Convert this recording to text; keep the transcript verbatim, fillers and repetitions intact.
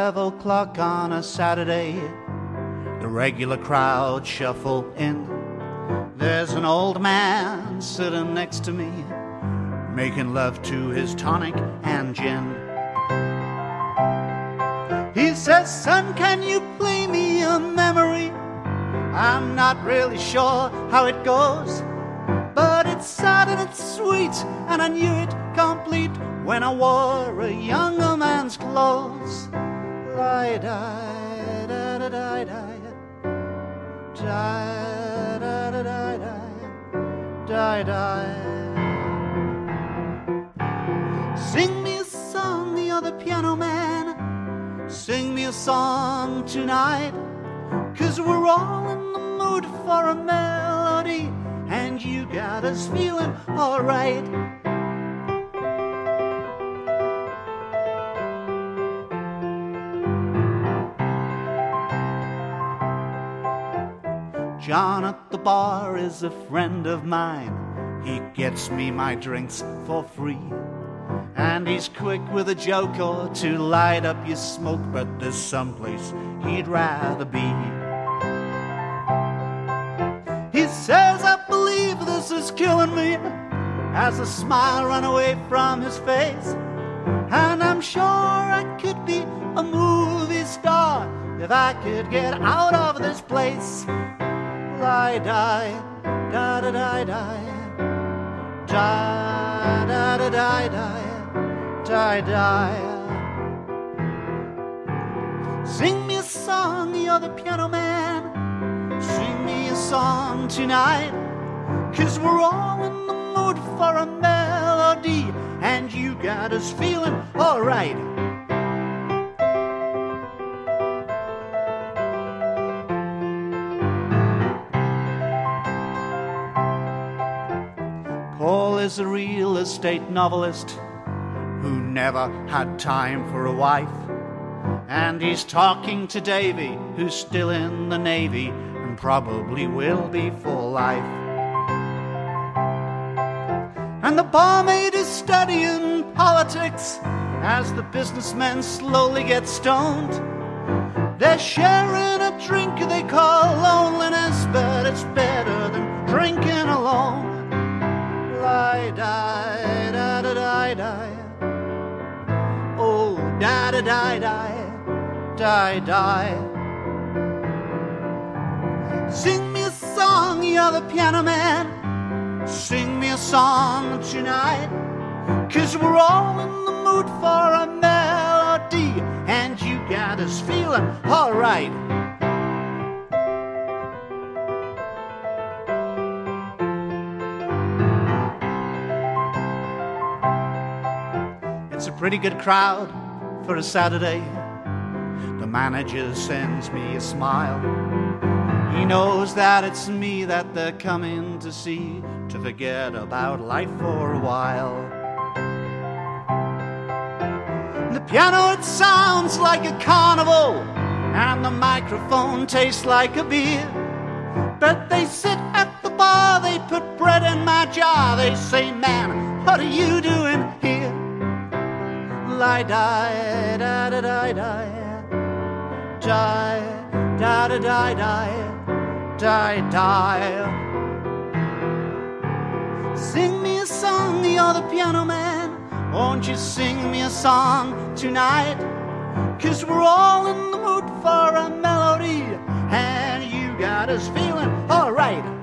twelve o'clock on a Saturday. The regular crowd shuffle in. There's an old man sitting next to me, making love to his tonic and gin. He says, son, can you play me a memory? I'm not really sure how it goes, but it's sad and it's sweet, and I knew it complete when I wore a younger man's clothes. Lie-die, da-da-die-die, die-da-da-die-die, die-die. Sing me a song, you're the piano man. Sing me a song tonight, 'cause we're all in the mood for a melody, and you got us feeling alright. John at the bar is a friend of mine. He gets me my drinks for free, and he's quick with a joke or to light up your smoke, but there's someplace he'd rather be. He says, I believe this is killing me, as a smile ran away from his face, and I'm sure I could be a movie star if I could get out of this place. Lie-die, da-da-die-die, da-da-die-die, die-die. Sing me a song, you're the piano man. Sing me a song tonight, 'cause we're all in the mood for a melody, and you got us feeling alright. Paul is a real estate novelist who never had time for a wife, and he's talking to Davy, who's still in the Navy and probably will be for life. And the barmaid is studying politics as the businessmen slowly get stoned. They're sharing a drink they call loneliness, but it's better than drinking alone. Lie-die, da-da-die-die, oh, da-da-die-die, die-die. Sing me a song, you're the piano man. Sing me a song tonight, 'cause we're all in the mood for a melody, and you got us feeling alright. It's a pretty good crowd for a Saturday. The manager sends me a smile. He knows that it's me that they're coming to see, to forget about life for a while. The piano, it sounds like a carnival, and the microphone tastes like a beer. But they sit at the bar, they put bread in my jar. They say, man, what are you doing here? Lie-die, da-da-die-die, die, da-da-die-die, die-die. Sing me a song, you're the piano man. Won't you sing me a song tonight? 'Cause we're all in the mood for a melody, and you got us feeling alright.